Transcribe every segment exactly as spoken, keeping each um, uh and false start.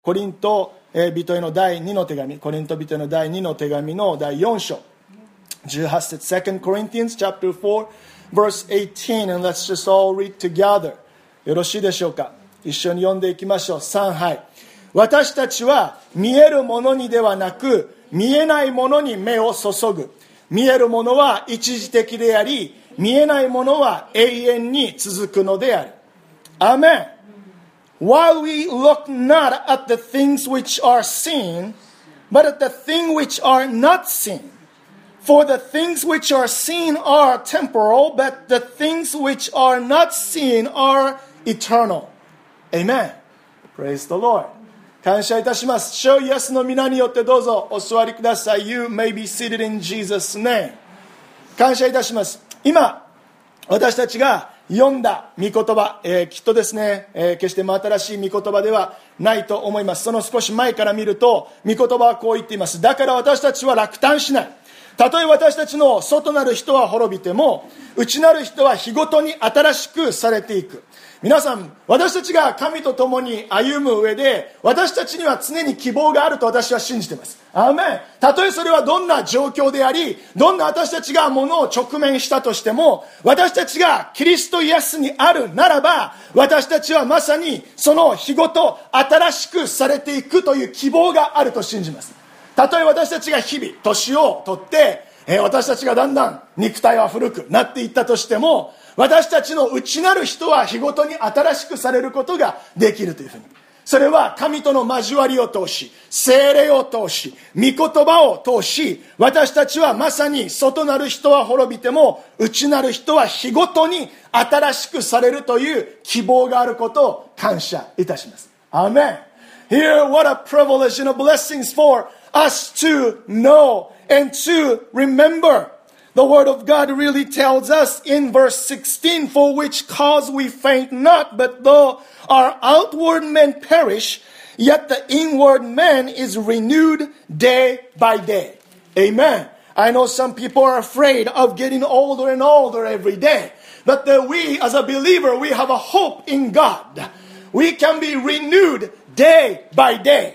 コリント人への第にの手紙、コリント人への第にの手紙の第よん章、じゅうはち節、Second Corinthians chapter four verse eighteen, and let's just all read together. よろしいでしょうか。一緒に読んでいきましょう。さんはい。私たちは見えるものにではなく、見えないものに目を注ぐ。見えるものは一時的であり、見えないものは永遠に続くのである。アーメン。While we look not at the things which are seen, but at the things which are not seen. For the things which are seen are temporal, but the things which are not seen are eternal. Amen. Praise the Lord. 感謝いたします。主イエスの皆によってどうぞお座りください。You may be seated in Jesus' name. 感謝いたします。今、私たちが読んだ御言葉、えー、きっとですね、えー、決して真新しい御言葉ではないと思います。その少し前から見ると、御言葉はこう言っています。だから私たちは落胆しない。たとえ私たちの外なる人は滅びても、内なる人は日ごとに新しくされていく。皆さん、私たちが神と共に歩む上で、私たちには常に希望があると私は信じています。アーメン。たとえそれはどんな状況であり、どんな私たちがものを直面したとしても、私たちがキリストイエスにあるならば、私たちはまさにその日ごと新しくされていくという希望があると信じます。たとえ私たちが日々年を取って、えー、私たちがだんだん肉体は古くなっていったとしても、私たちの内なる人は日ごとに新しくされることができるというふうに。それは神との交わりを通し、聖霊を通し、御言葉を通し、私たちはまさに外なる人は滅びても、内なる人は日ごとに新しくされるという希望があることを感謝いたします。アーメン。Here, what a privilege and a blessings for us to know and to remember.The word of God really tells us in verse sixteen, for which cause we faint not, but though our outward man perish, yet the inward man is renewed day by day. Amen. I know some people are afraid of getting older and older every day, but that we as a believer, we have a hope in God. We can be renewed day by day.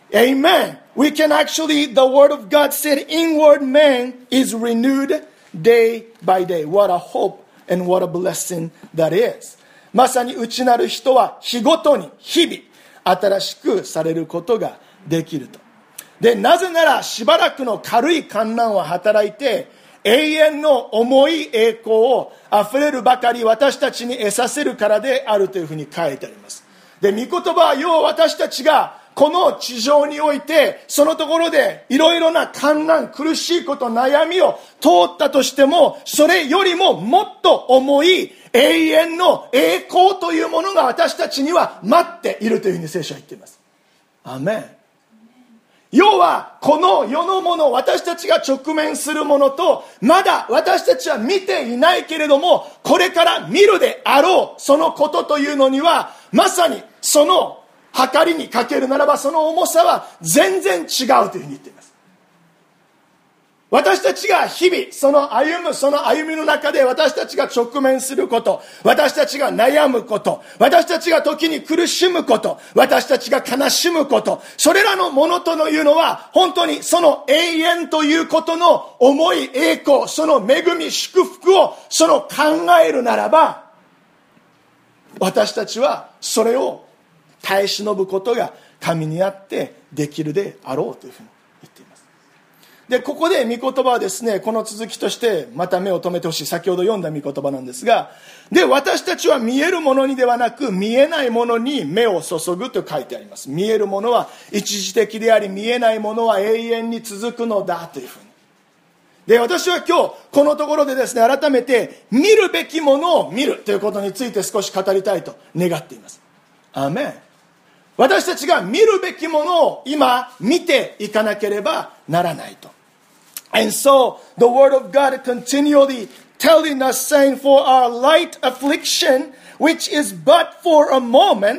Amen.We can actually, the word of God said, inward man is renewed day by day. What a hope and what a blessing that is. まさに内なる人は日ごとに日々新しくされることができると。で、なぜならしばらくの軽い観覧は働いて永遠の重い栄光を溢れるばかり私たちに得させるからであるというふうに書いてあります。で、御言葉は要は私たちがこの地上において、そのところでいろいろな困難、苦しいこと、悩みを通ったとしても、それよりももっと重い永遠の栄光というものが私たちには待っているというふうに聖書は言っています。アーメン。要は、この世のもの、私たちが直面するものと、まだ私たちは見ていないけれども、これから見るであろう、そのことというのには、まさにその計りにかけるならばその重さは全然違うというふうに言っています。私たちが日々その歩むその歩みの中で私たちが直面すること、私たちが悩むこと、私たちが時に苦しむこと、私たちが悲しむこと、それらのものというのは本当にその永遠ということの重い栄光、その恵み祝福をその考えるならば、私たちはそれを耐え忍ぶことが神にあってできるであろうというふうに言っています。で、ここで御言葉はですね、この続きとしてまた目を留めてほしい。先ほど読んだ御言葉なんですが、で、私たちは見えるものにではなく見えないものに目を注ぐと書いてあります。見えるものは一時的であり、見えないものは永遠に続くのだというふうに。で、私は今日このところでですね、改めて見るべきものを見るということについて少し語りたいと願っています。アーメン。私たちが見るべきものを今見ていかなければならないと。And so the word of God continually telling us, saying, for our light affliction, which is but for a moment,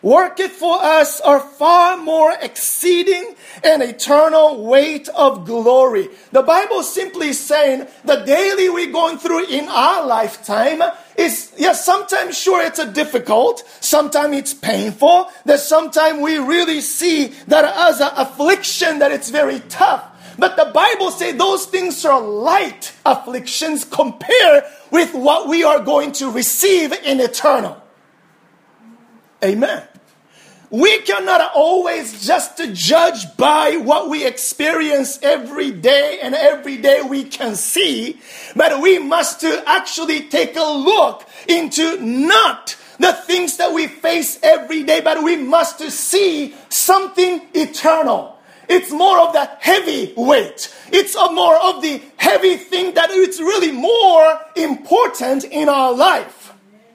worketh for us are far more exceeding and eternal weight of glory. The Bible is simply saying the daily we're going through in our lifetime is, yes, sometimes sure it's a difficult, sometimes it's painful, that sometimes we really see that as an affliction that it's very tough. But the Bible says those things are light afflictions compared with what we are going to receive in eternal. Amen. We cannot always just judge by what we experience every day and every day we can see, but we must actually take a look into not the things that we face every day, but we must see something eternal. It's more of the heavy weight. It's a more of the heavy thing that it's really more important in our life.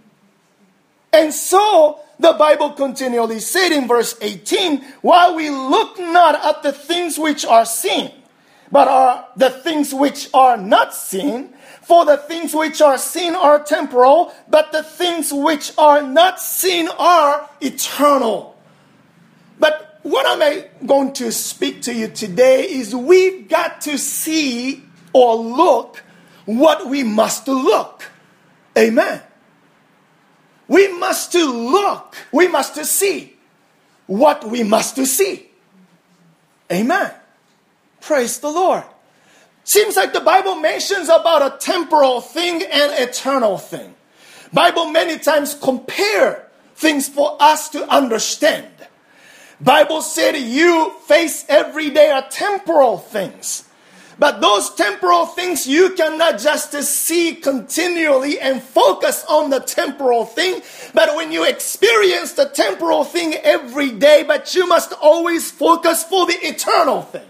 And so, the Bible continually said in verse eighteen, while we look not at the things which are seen, but are the things which are not seen, for the things which are seen are temporal, but the things which are not seen are eternal. But what am I going to speak to you today is we've got to see or look what we must look. Amen. We must look, we must see what we must see. Amen. Praise the Lord. Seems like the Bible mentions about a temporal thing and eternal thing. Bible many times compare things for us to understand. Bible said you face every day are temporal things. But those temporal things you cannot just see continually and focus on the temporal thing. But when you experience the temporal thing every day, but you must always focus for the eternal thing.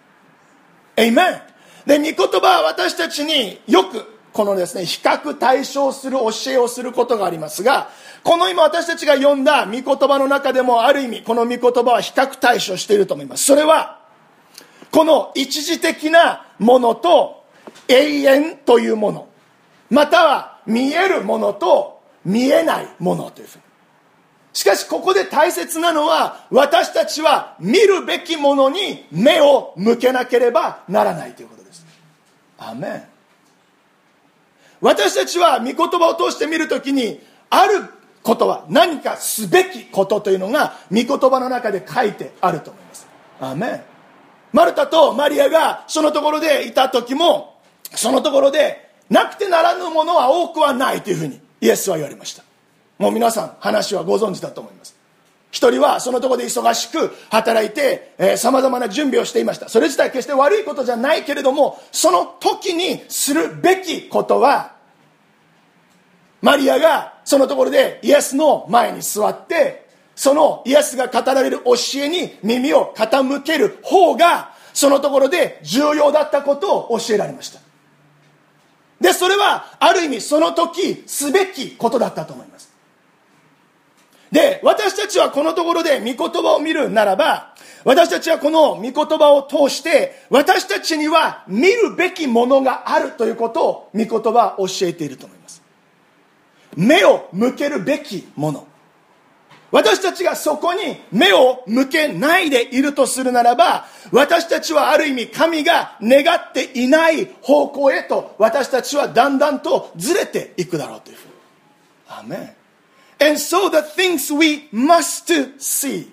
Amen. で、御言葉は私たちによくこのですね、比較対象する教えをすることがありますが、この今私たちが読んだ御言葉の中でもある意味、この御言葉は比較対象していると思います。それは、この一時的なものと永遠というもの、または見えるものと見えないものというふうに。しかしここで大切なのは、私たちは見るべきものに目を向けなければならないということです。アーメン。私たちは御言葉を通して見るときに、あることは何かすべきことというのが御言葉の中で書いてあると思います。アーメン。マルタとマリアがそのところでいた時も、そのところでなくてならぬものは多くはないというふうにイエスは言われました。もう皆さん話はご存知だと思います。一人はそのところで忙しく働いて、えー、様々な準備をしていました。それ自体決して悪いことじゃないけれども、その時にするべきことは、マリアがそのところでイエスの前に座って、そのイエスが語られる教えに耳を傾ける方が、そのところで重要だったことを教えられました。で、それはある意味その時すべきことだったと思います。で、私たちはこのところで御言葉を見るならば、私たちはこの御言葉を通して、私たちには見るべきものがあるということを御言葉は教えていると思います。目を向けるべきもの。私たちがそこに目を向けないでいるとするならば、私たちはある意味神が願っていない方向へと私たちはだんだんとずれていくだろうというふうに。アーメン。And so the things we must see.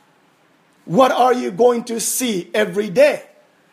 What are you going to see every day?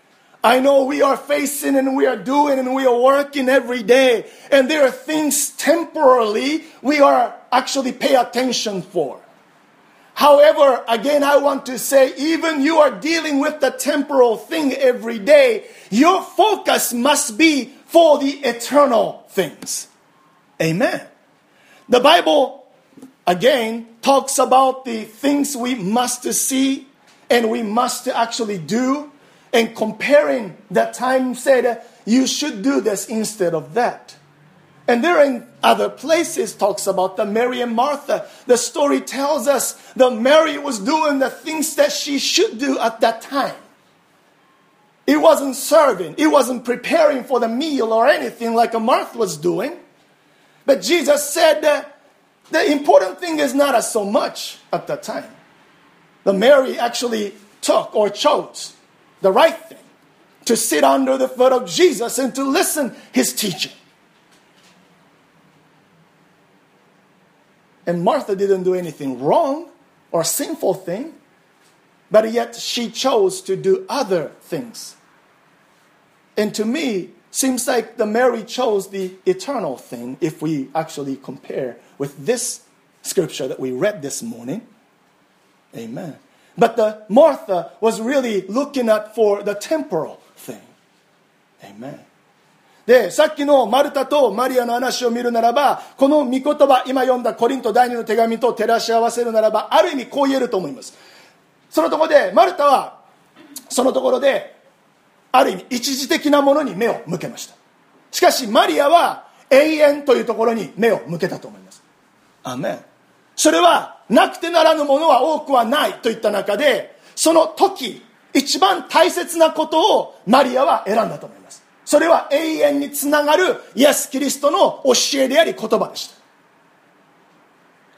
I know we are facing and we are doing and we are working every day. And there are things temporarily we are actually pay attention for. However, again, I want to say, even you are dealing with the temporal thing every day, your focus must be for the eternal things. Amen. The Bible, again, talks about the things we must see and we must actually do. And comparing that time said, you should do this instead of that. And there in other places talks about the Mary and Martha. The story tells us that Mary was doing the things that she should do at that time. It wasn't serving. It wasn't preparing for the meal or anything like Martha was doing. But Jesus said that the important thing is not as so much at that time. The Mary actually took or chose the right thing to sit under the foot of Jesus and to listen his teaching. And Martha didn't do anything wrong or sinful thing, but yet she chose to do other things. And to me, seems like the Mary chose the eternal thing if we actually compare with this scripture that we read this morning. Amen. But the Martha was really looking at for the temporal thing. Amen. で、さっきのマルタとマリアの話を見るならば、この御言葉、今読んだコリント第二の手紙と照らし合わせるならば、ある意味こう言えると思います。そのところで、マルタは、そのところで、ある意味一時的なものに目を向けました。しかしマリアは永遠というところに目を向けたと思います。アーメン。それはなくてならぬものは多くはないといった中で、その時一番大切なことをマリアは選んだと思います。それは永遠につながるイエス・キリストの教えであり言葉でした。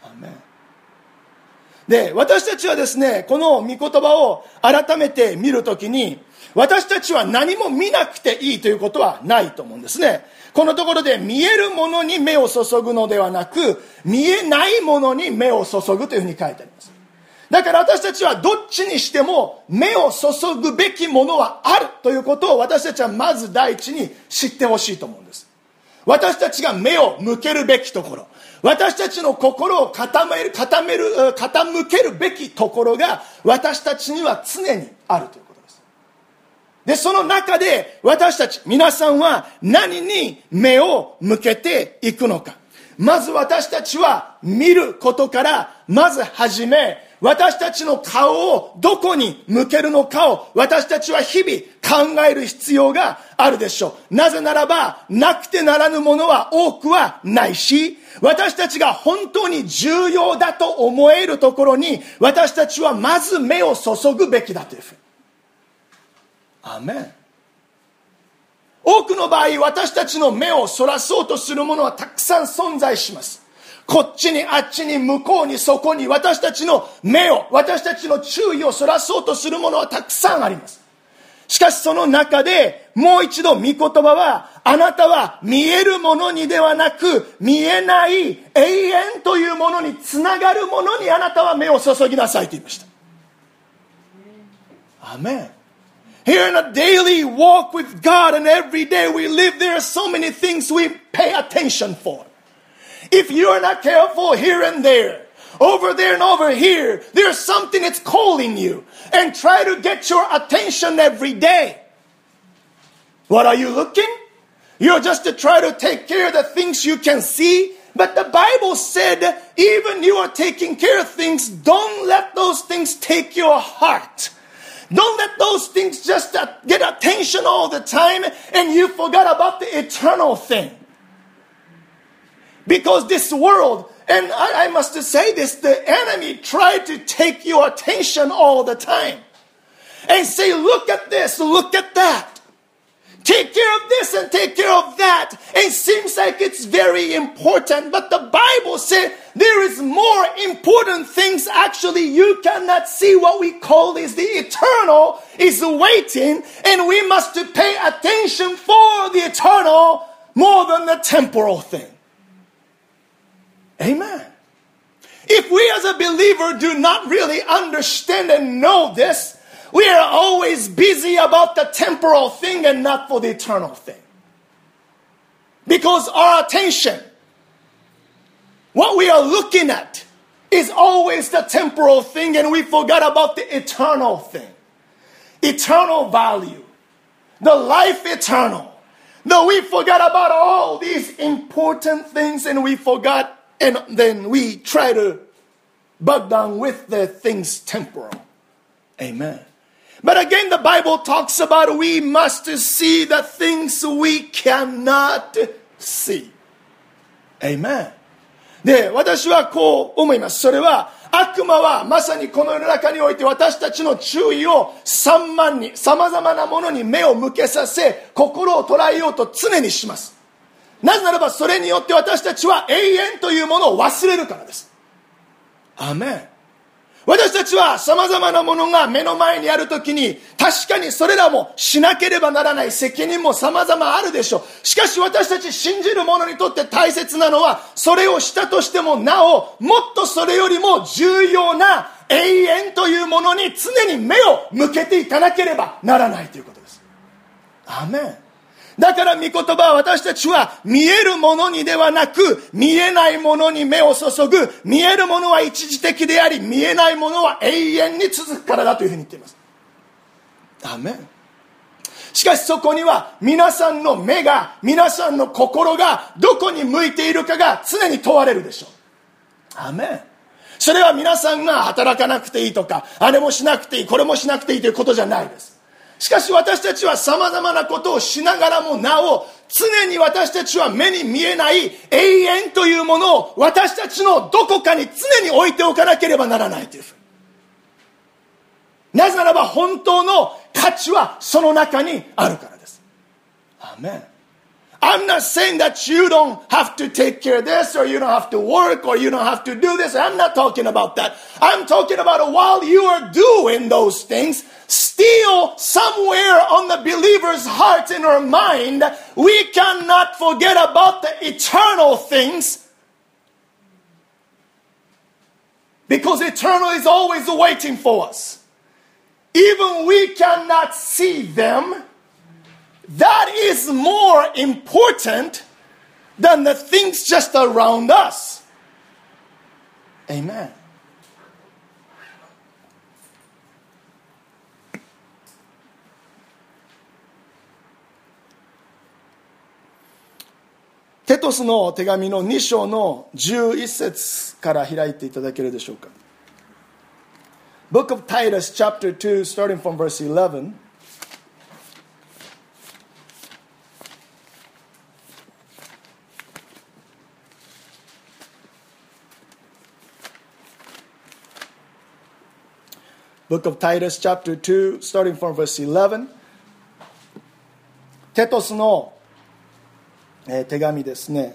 アーメン。で、私たちはですね、この御言葉を改めて見るときに、私たちは何も見なくていいということはないと思うんですね。このところで見えるものに目を注ぐのではなく、見えないものに目を注ぐというふうに書いてあります。だから私たちはどっちにしても目を注ぐべきものはあるということを私たちはまず第一に知ってほしいと思うんです。私たちが目を向けるべきところ、私たちの心を固める、固める、傾けるべきところが私たちには常にあるということです。で、その中で私たち、皆さんは何に目を向けていくのか。まず私たちは見ることからまず始め、私たちの顔をどこに向けるのかを私たちは日々考える必要があるでしょう。なぜならば、なくてならぬものは多くはないし、私たちが本当に重要だと思えるところに私たちはまず目を注ぐべきだというふうに。アーメン。多くの場合、私たちの目をそらそうとするものはたくさん存在します。こっちにあっちに向こうにそこに私たちの目を、私たちの注意をそらそうとするものはたくさんあります。しかしその中でもう一度御言葉は、あなたは見えるものにではなく見えない永遠というものにつながるものにあなたは目を注ぎなさいと言いました。アーメン。Here in a daily walk with God and every day we live, there are so many things we pay attention for. If you are not careful here and there, over there and over here, there's something that's calling you and try to get your attention every day. What are you looking? You're just to try to take care of the things you can see. But the Bible said, even you are taking care of things, don't let those things take your heart. Don't let those things just get attention all the time and you forgot about the eternal thing. Because this world, and I, I must say this, the enemy tried to take your attention all the time. And say, look at this, look at that. Take care of this and take care of that. It seems like it's very important, but the Bible said there is more important things actually you cannot see. What we call is the eternal is waiting, and we must pay attention for the eternal more than the temporal thing. Amen. If we as a believer do not really understand and know this, we are always busy about the temporal thing and not for the eternal thing. Because our attention, what we are looking at, is always the temporal thing and we forgot about the eternal thing. Eternal value. The life eternal. No, we forgot about all these important things and we forgot, and then we try to bug down with the things temporal. Amen. But again, the Bible talks about we must see the things we cannot see. Amen. で、私はこう思います。それは悪魔はまさにこの世の中において私たちの注意を散漫に、様々なものに目を向けさせ、心を捉えようと常にします。 なぜならばそれによって私たちは永遠というものを忘れるからです。アーメン。私たちは様々なものが目の前にあるときに、確かにそれらもしなければならない責任も様々あるでしょう。しかし私たち信じる者にとって大切なのは、それをしたとしてもなお、もっとそれよりも重要な永遠というものに常に目を向けていかなければならないということです。アーメン。だから御言葉は私たちは見えるものにではなく見えないものに目を注ぐ。見えるものは一時的であり、見えないものは永遠に続くからだというふうに言っています。アーメン。しかしそこには皆さんの目が、皆さんの心がどこに向いているかが常に問われるでしょう。アーメン。それは皆さんが働かなくていいとか、あれもしなくていい、これもしなくていいということじゃないです。しかし私たちは様々なことをしながらもなお、常に私たちは目に見えない永遠というものを私たちのどこかに常に置いておかなければならないというふうに。なぜならば本当の価値はその中にあるからです。アーメン。I'm not saying that you don't have to take care of this, or you don't have to work, or you don't have to do this. I'm not talking about that. I'm talking about while you are doing those things, still somewhere on the believer's heart and her mind, we cannot forget about the eternal things, because eternal is always waiting for us. Even we cannot see them. That is more important than the things just around us. Amen. テトスの手紙のに章のじゅういち節から開いていただけるでしょうか。Book of Titus chapter two starting from verse eleven. Book of Titus chapter two starting from verse eleven. テトスの、えー、手紙ですね。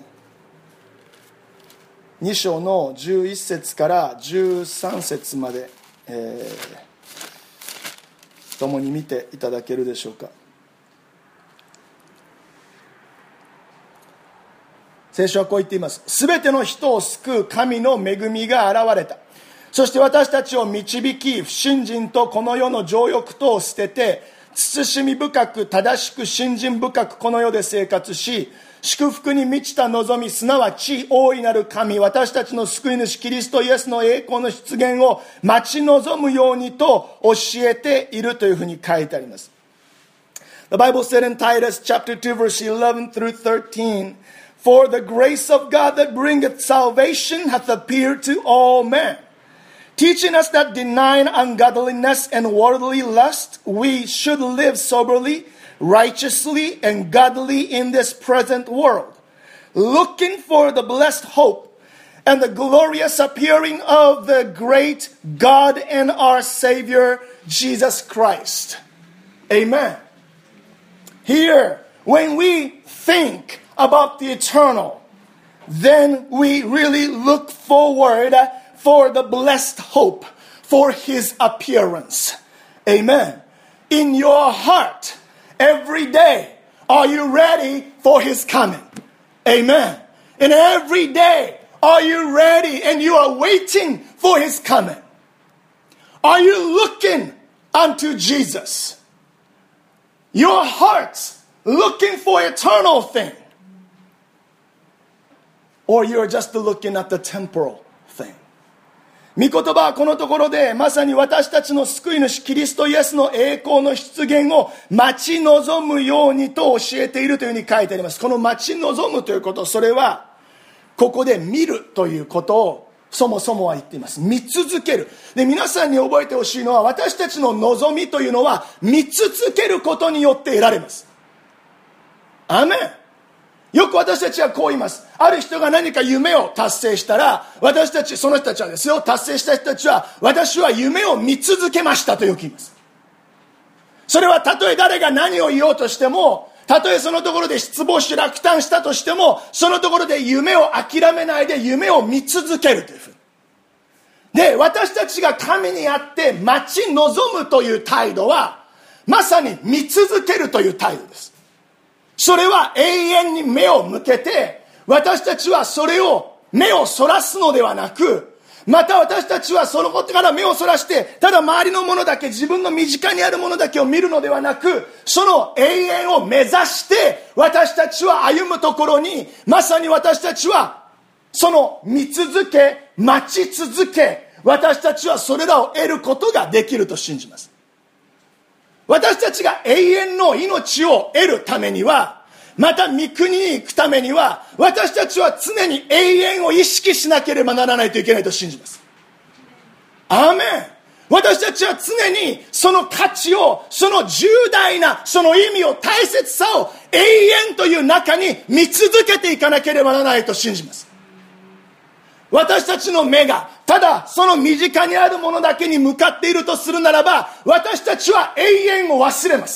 に章のじゅういち節からじゅうさん節まで、えー、共に見ていただけるでしょうか。聖書はこう言っています。すべての人を救う神の恵みが現れた。そして私たちを導き、不信心とこの世の情欲とを捨てて、慎み深く正しく信心深くこの世で生活し、祝福に満ちた望み、すなわち大いなる神、私たちの救い主キリストイエスの栄光の出現を待ち望むようにと教えているというふうに書いてあります。The Bible said in Titus chapter two verse eleven through thirteen, For the grace of God that bringeth salvation hath appeared to all men, teaching us that denying ungodliness and worldly lust, we should live soberly, righteously, and godly in this present world, looking for the blessed hope and the glorious appearing of the great God and our Savior, Jesus Christ. Amen. Here, when we think about the eternal, then we really look forward for the blessed hope, for his appearance. Amen. In your heart, every day, are you ready for his coming? Amen. And every day, are you ready and you are waiting for his coming? Are you looking unto Jesus? Your heart's looking for eternal thing. Or you're just looking at the temporal thing. 御言葉はこのところでまさに私たちの救い主キリストイエスの栄光の出現を待ち望むようにと教えているというふうに書いてあります。この待ち望むということ、それはここで見るということをそもそもは言っています。見続ける。で、皆さんに覚えてほしいのは、私たちの望みというのは見続けることによって得られます。アメン。よく私たちはこう言います。ある人が何か夢を達成したら、私たち、その人たちはですよ、達成した人たちは、私は夢を見続けましたとよく言います。それはたとえ誰が何を言おうとしても、 たとえそのところで失望し落胆したとしても、そのところで夢を諦めないで夢を見続けるというふうに。で、私たちが神にあって待ち望むという態度は、まさに見続けるという態度です。それは永遠に目を向けて、私たちはそれを目をそらすのではなく、また私たちはそのことから目をそらして、ただ周りのものだけ、自分の身近にあるものだけを見るのではなく、その永遠を目指して、私たちは歩むところに、まさに私たちは、その見続け、待ち続け、私たちはそれらを得ることができると信じます。私たちが永遠の命を得るためには、また御国に行くためには、私たちは常に永遠を意識しなければならないといけないと信じます。アーメン。私たちは常にその価値を、その重大な、その意味を、大切さを永遠という中に見続けていかなければならないと信じます。私たちの目がただその身近にあるものだけに向かっているとするならば、私たちは永遠を忘れます。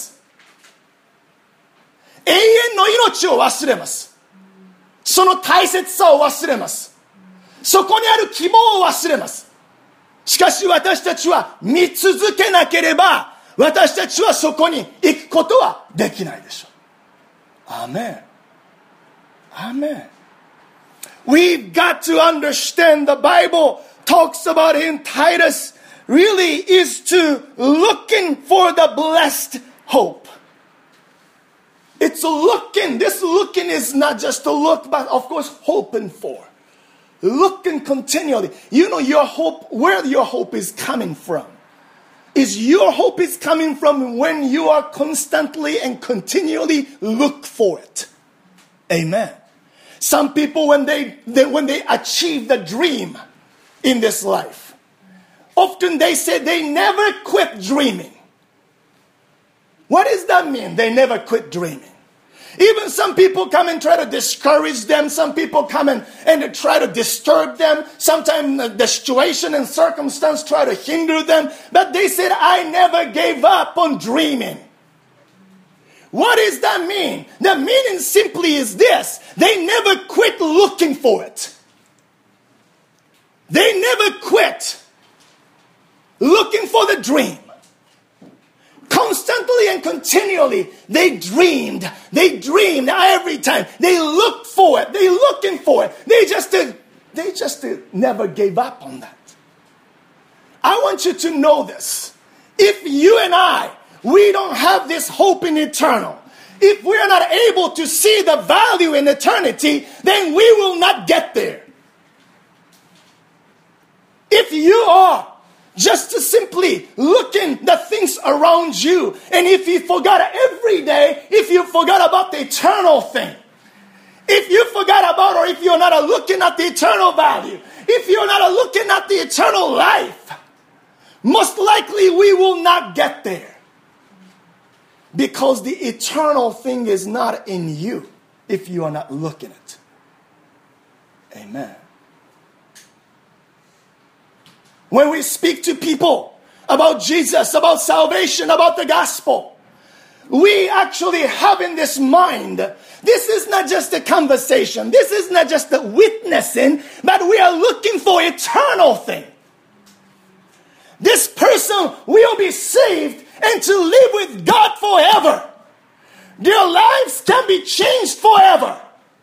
永遠の命を忘れます。その大切さを忘れます。そこにある希望を忘れます。しかし私たちは見続けなければ、私たちはそこに行くことはできないでしょう。アーメン。アーメン。We've got to understand the Bible talks about in Titus really is to looking for the blessed hope. It's looking. This looking is not just to look, but of course hoping for. Looking continually. You know your hope, where your hope is coming from. Is your hope is coming from when you are constantly and continually look for it. Amen. Some people, when they, they when they achieve the dream in this life, often they say they never quit dreaming. What does that mean? They never quit dreaming. Even some people come and try to discourage them. Some people come and, and try to disturb them. Sometimes the situation and circumstance try to hinder them. But they said, I never gave up on dreaming. What does that mean? The meaning simply is this. They never quit looking for it. They never quit looking for the dream. Constantly and continually, they dreamed. They dreamed every time. They looked for it. They looking for it. They just, uh, they just uh, never gave up on that. I want you to know this. If you and I, we don't have this hope in eternal, if we are not able to see the value in eternity, then we will not get there. If you are just to simply looking the things around you, and if you forgot every day, if you forgot about the eternal thing, if you forgot about, or if you're not looking at the eternal value, if you're not looking at the eternal life, most likely we will not get there. Because the eternal thing is not in you if you are not looking at it. Amen. When we speak to people about Jesus, about salvation, about the gospel, we actually have in this mind, this is not just a conversation, this is not just a witnessing, but we are looking for eternal thing. This person will be saved and to live with God forever. Their lives can be changed forever.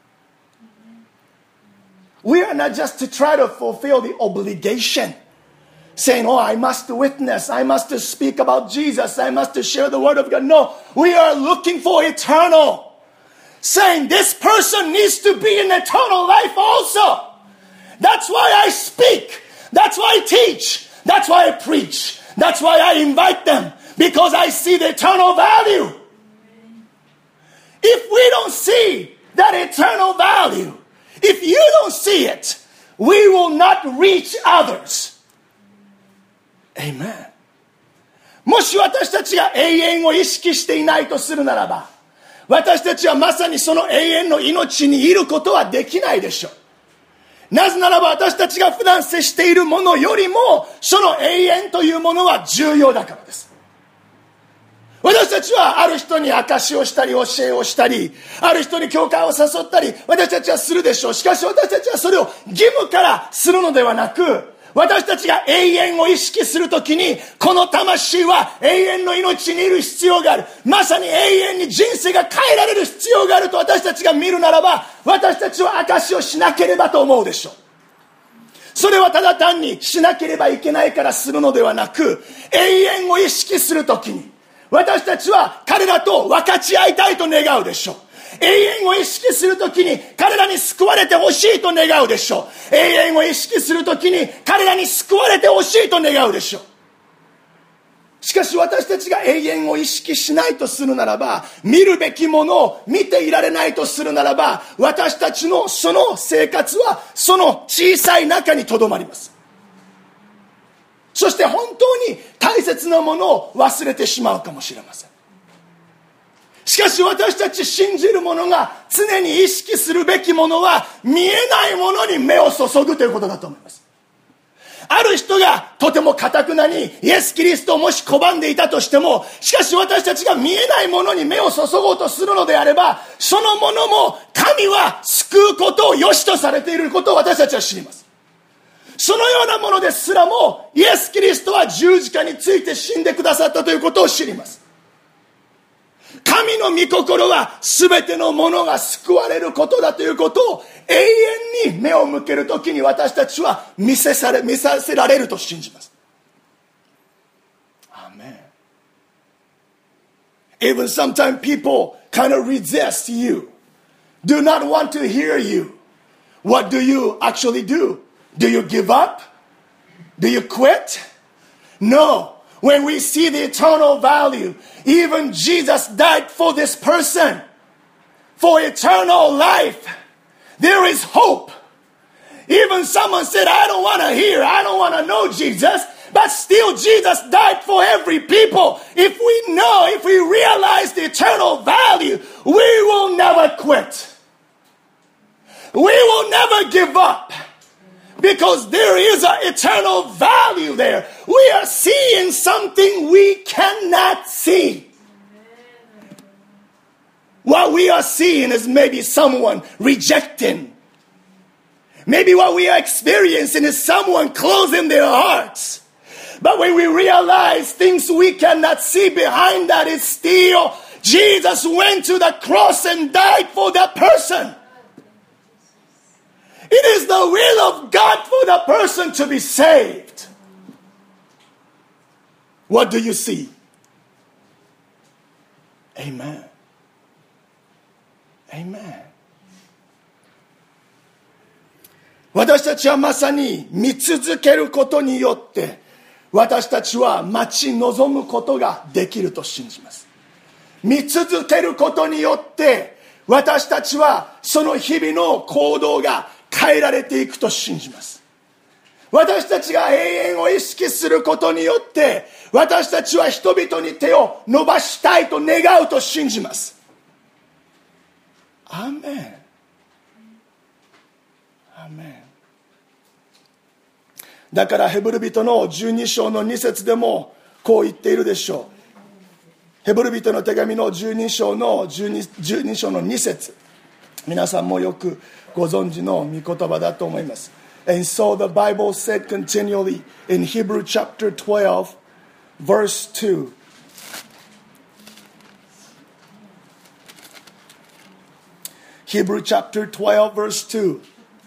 We are not just to try to fulfill the obligation, saying, oh, I must witness, I must speak about Jesus, I must share the word of God. No, we are looking for eternal. Saying this person needs to be in eternal life also. That's why I speak. That's why I teach. That's why I preach. That's why I invite them. Because I see the eternal value. If we don't see that eternal value, if you don't see it, we will not reach others. Amen. もし私たちが永遠を意識していないとするならば、私たちはまさにその永遠の命にいることはできないでしょう。なぜならば私たちが普段接しているものよりも、その永遠というものは重要だからです。 私たちはある人に証しをしたり教えをしたり、ある人に教会を誘ったり、私たちはするでしょう。しかし私たちはそれを義務からするのではなく、私たちが永遠を意識するときに、この魂は永遠の命にいる必要がある。まさに永遠に人生が変えられる必要があると私たちが見るならば、私たちは証しをしなければと思うでしょう。それはただ単にしなければいけないからするのではなく、永遠を意識するときに、私たちは彼らと分かち合いたいと願うでしょう。永遠を意識するときに彼らに救われてほしいと願うでしょう。永遠を意識するときに彼らに救われてほしいと願うでしょう。しかし私たちが永遠を意識しないとするならば、見るべきものを見ていられないとするならば、私たちのその生活はその小さい中にとどまります。そして本当に大切なものを忘れてしまうかもしれません。しかし私たち信じる者が常に意識するべきものは、見えないものに目を注ぐということだと思います。ある人がとても堅くなにイエス・キリストをもし拒んでいたとしても、しかし私たちが見えないものに目を注ごうとするのであれば、そのものも神は救うことを良しとされていることを私たちは知ります。そのようなものですらも、イエス・キリストは十字架について死んでくださったということを知ります。神の御心は全てのものが救われることだということを永遠に目を向けるときに私たちは見せされ、見させられると信じます。アーメン。Even sometimes people kind of resist you, do not want to hear you. What do you actually do? Do you give up? Do you quit? No.When we see the eternal value, even Jesus died for this person, for eternal life, there is hope. Even someone said, I don't want to hear, I don't want to know Jesus, but still Jesus died for every people. If we know, if we realize the eternal value, we will never quit. We will never give up.Because there is an eternal value there. We are seeing something we cannot see. What we are seeing is maybe someone rejecting. Maybe what we are experiencing is someone closing their hearts. But when we realize things we cannot see behind that is still Jesus went to the cross and died for that person.It is the will of God for the person to be saved. What do you see? Amen. Amen. 私たちはまさに見続けることによって私たちは待ち望むことができると信じます。見続けることによって私たちはその日々の行動が変えられていくと信じます。私たちが永遠を意識することによって私たちは人々に手を伸ばしたいと願うと信じます。アーメン。アーメン。だからヘブル人のじゅうに章のに節でもこう言っているでしょう。ヘブル人の手紙のじゅうに章のじゅうに、じゅうに章のに節、皆さんもよくご存知の御言葉だと思います。And so the Bible said continually in Hebrew chapter twelve, verse two. Hebrew chapter twelve, verse two.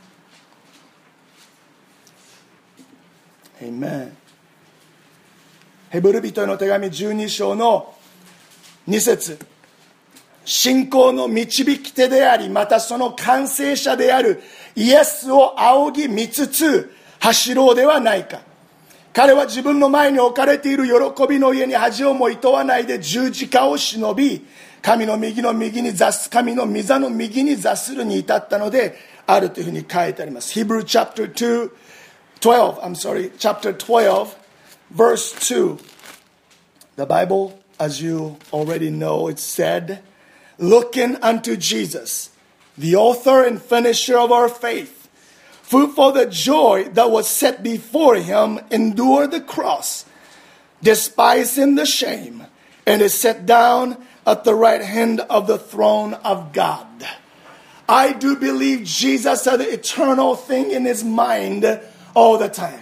Amen. ヘブル人への手紙じゅうに章のに節。信仰の導き手であり、またその完成者であるイエスを仰ぎ見つつ走ろうではないか。彼は自分の前に置かれている喜びの家に恥をも厭わないで十字架を忍び、神の右の右に座す、神の御座の右に座するに至ったのであるというふうに書いてあります。Hebrew chapter two, twelve, I'm sorry, chapter twelve, verse two. The Bible, as you already know, it said,Looking unto Jesus, the author and finisher of our faith, who for the joy that was set before him endured the cross, despising the shame, and is set down at the right hand of the throne of God. I do believe Jesus had the eternal thing in his mind all the time.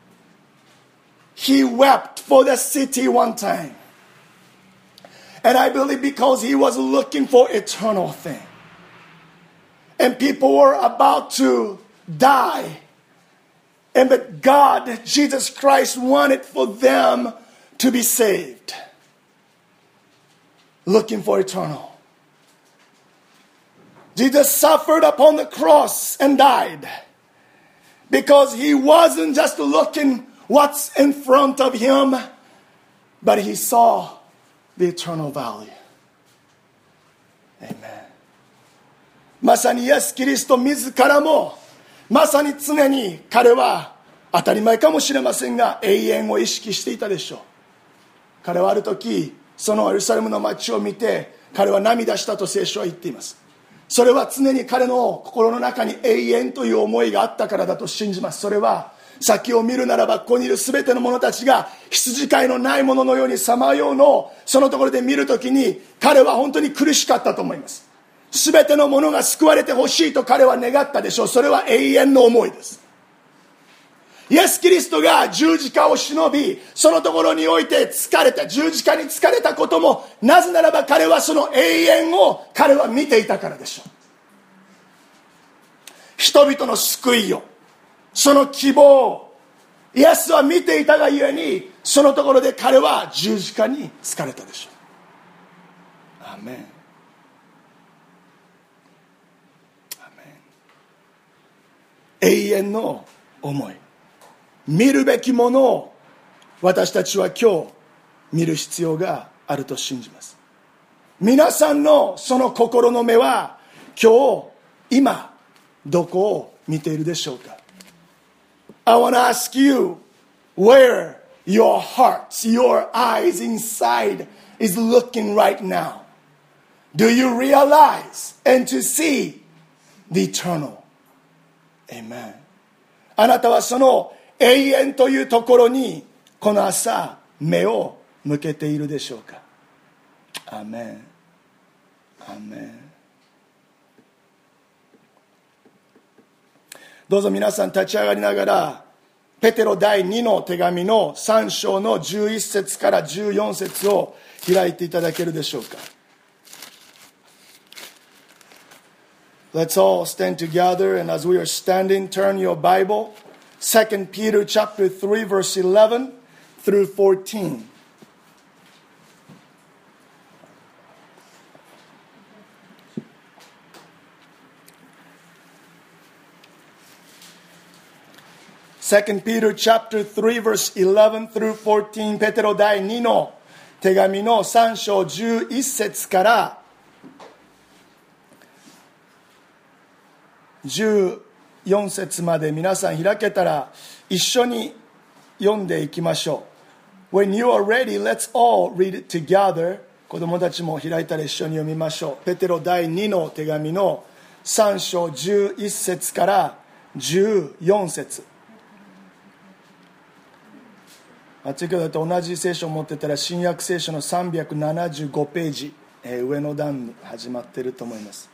He wept for the city one time. And I believe because he was looking for eternal thing. And people were about to die. And but God, Jesus Christ, wanted for them to be saved. Looking for eternal. Jesus suffered upon the cross and died. Because he wasn't just looking what's in front of him, but he saw the eternal value. Amen. まさにイエス・キリスト自らも、まさに常に彼は当たり前かもしれませんが、永遠を意識していたでしょう。彼はある時、そのエルサレムの街を見て、彼は涙したと聖書は言っています。それは常に彼の心の中に永遠という思いがあったからだと信じます。それは先を見るならば、ここにいるすべての者たちが羊飼いのないもののようにさまようのをそのところで見るときに、彼は本当に苦しかったと思います。すべての者が救われてほしいと彼は願ったでしょう。それは永遠の思いです。イエス・キリストが十字架を忍び、そのところにおいて疲れた、十字架に疲れたことも、なぜならば彼はその永遠を彼は見ていたからでしょう。人々の救いを、その希望をイエスは見ていたがゆえに、そのところで彼は十字架に疲れたでしょう。アーメン。アーメン。永遠の思い、見るべきものを私たちは今日見る必要があると信じます。皆さんのその心の目は今日今どこを見ているでしょうか。 I want to ask you where your hearts, your eyes inside is looking right now. Do you realize and to see the eternal? Amen. あなたはその永遠というところにこの朝目を向けているでしょうか。アーメン。アーメン。どうぞ皆さん立ち上がりながら、ペテロ第にの手紙のさん章のじゅういっ節からじゅうよん節を開いていただけるでしょうか。Let's all stand together, and as we are standing, turn your Bible, Second Peter chapter three, verse eleven through fourteen. Second Peter chapter three, verse eleven through fourteen. ペテロ第にの手紙のさん章じゅういっ節からじゅうよん節まで皆さん開けたら一緒に読んでいきましょう。When you are ready, let's all read it together. 子供たちも開いたら一緒に読みましょう。ペテロ第にの手紙のさん章じゅういっ節からじゅうよん節。あっちからと同じ聖書を持ってたら新約聖書のさんびゃくななじゅうごページ、えー、上の段に始まっていると思います。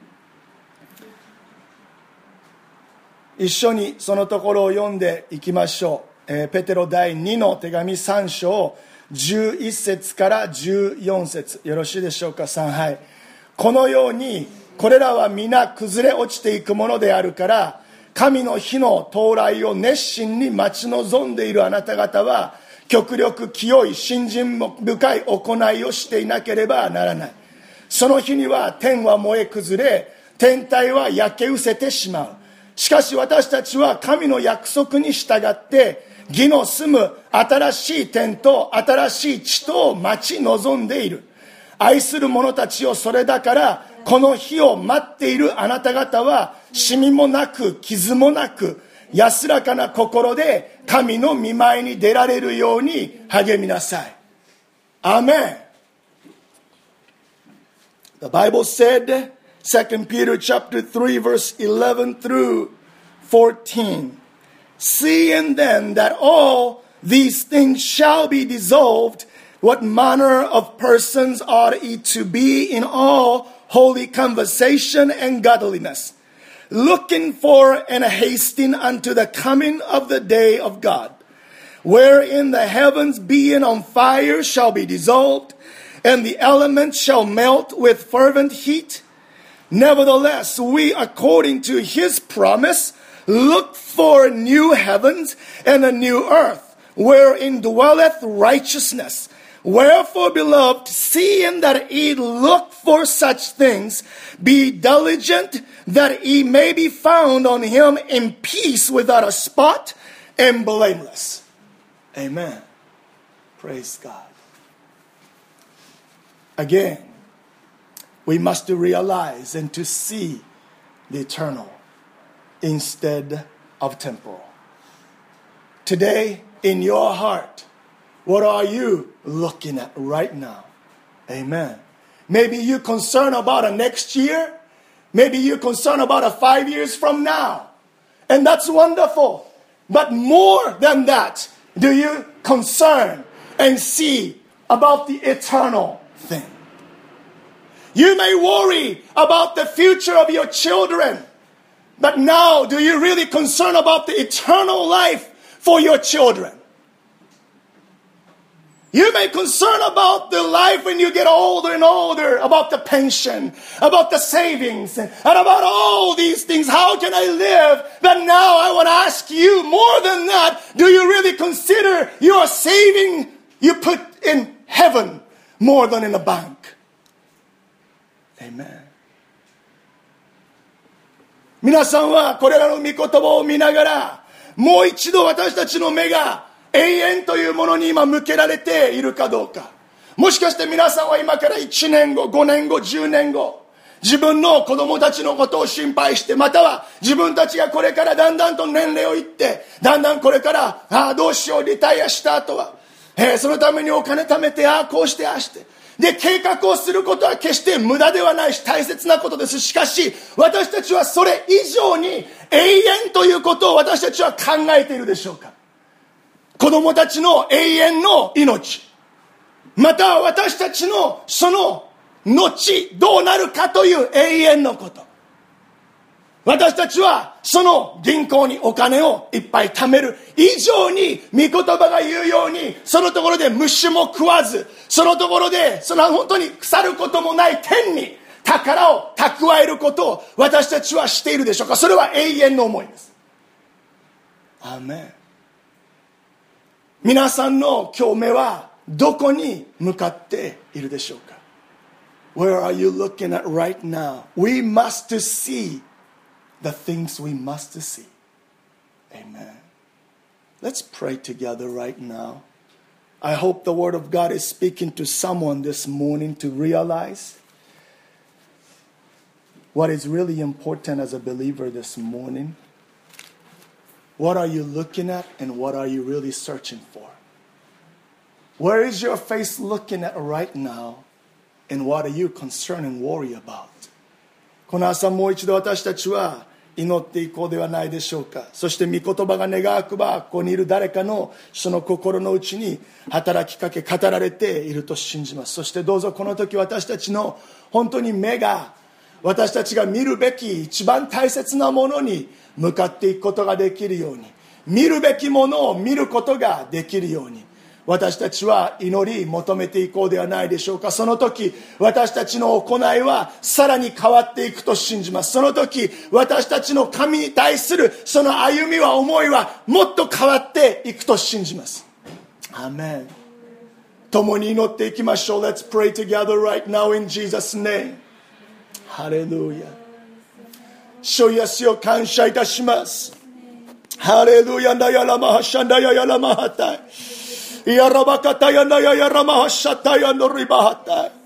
一緒にそのところを読んでいきましょう。えー、ペテロ第にの手紙さん章じゅういっ節からじゅうよん節、よろしいでしょうか。さん、はい。このようにこれらは皆崩れ落ちていくものであるから、神の日の到来を熱心に待ち望んでいるあなた方は極力清い信心深い行いをしていなければならない。その日には天は燃え崩れ、天体は焼け失せてしまう。しかし私たちは神の約束に従って義の住む新しい天と新しい地とを待ち望んでいる。愛する者たちよ、それだからこの日を待っているあなた方はシミもなく傷もなく安らかな心で神の御前に出られるように励みなさい。アーメン。 The Bible said, Second Peter chapter three, verse eleven through fourteen. Seeing then that all these things shall be dissolved, what manner of persons ought ye to be in all holy conversation and godliness, looking for and hasting unto the coming of the day of God, wherein the heavens being on fire shall be dissolved, and the elements shall melt with fervent heat. Nevertheless, we, according to his promise, look for new heavens and a new earth, wherein dwelleth righteousness. Wherefore, beloved, seeing that ye look for such things, be diligent that ye may be found on him in peace, without a spot and blameless. Amen. Praise God. Again, we must realize and to see the eternal instead of temporal. Today, in your heart, what are you looking at right now? Amen. Maybe you're concerned about a next year. Maybe you're concerned about a five years from now. And that's wonderful. But more than that, do you concern and see about the eternal thing? You may worry about the future of your children. But now, do you really concern about the eternal life for your children? You may concern about the life when you get older and older, about the pension, about the savings, and about all these things. How can I live? But now I want to ask you, more than that, do you really consider your saving you put in heaven more than in a bank? Amen. 皆さんはこれらの御言葉を見ながら、もう一度私たちの目が永遠というものに今向けられているかどうか。もしかして皆さんは今からいちねんご、ごねんご、じゅうねんご、自分の子供たちのことを心配して、または自分たちがこれからだんだんと年齢をいって、だんだんこれから、ああどうしよう、リタイアした後は、えー、そのためにお金貯めて、ああこうしてああして、で、計画をすることは決して無駄ではないし大切なことです。しかし、私たちはそれ以上に永遠ということを私たちは考えているでしょうか。子供たちの永遠の命。また私たちのその後どうなるかという永遠のこと。私たちはその銀行にお金をいっぱい貯める以上に、御言葉が言うように、そのところで虫も食わず、そのところでその本当に腐ることもない天に宝を蓄えることを私たちはしているでしょうか。それは永遠の思いです。アーメン。皆さんの今日目はどこに向かっているでしょうか。 Where are you looking at right now? We must see the things we must see. Amen. Let's pray together right now. I hope the Word of God is speaking to someone this morning to realize what is really important as a believer this morning. What are you looking at and what are you really searching for? Where is your face looking at right now and what are you concerned and worry about? この朝もう一度私たちは祈っていこうではないでしょうか。そして御言葉が願わくばここにいる誰かのその心の内に働きかけ語られていると信じます。そしてどうぞこの時私たちの本当に目が私たちが見るべき一番大切なものに向かっていくことができるように、見るべきものを見ることができるように私たちは祈り求めていこうではないでしょうか。その時私たちの行いはさらに変わっていくと信じます。その時私たちの神に対するその歩みは思いはもっと変わっていくと信じます。アーメン。共に祈っていきましょう。 Let's pray together right now in Jesus' name. ハレルヤ。主イエスを感謝いたします。ハレルヤ。ナヤラマハシャンダヤヤラマハタイ。やらばかたやなややらまはしゃたやのりばはたい。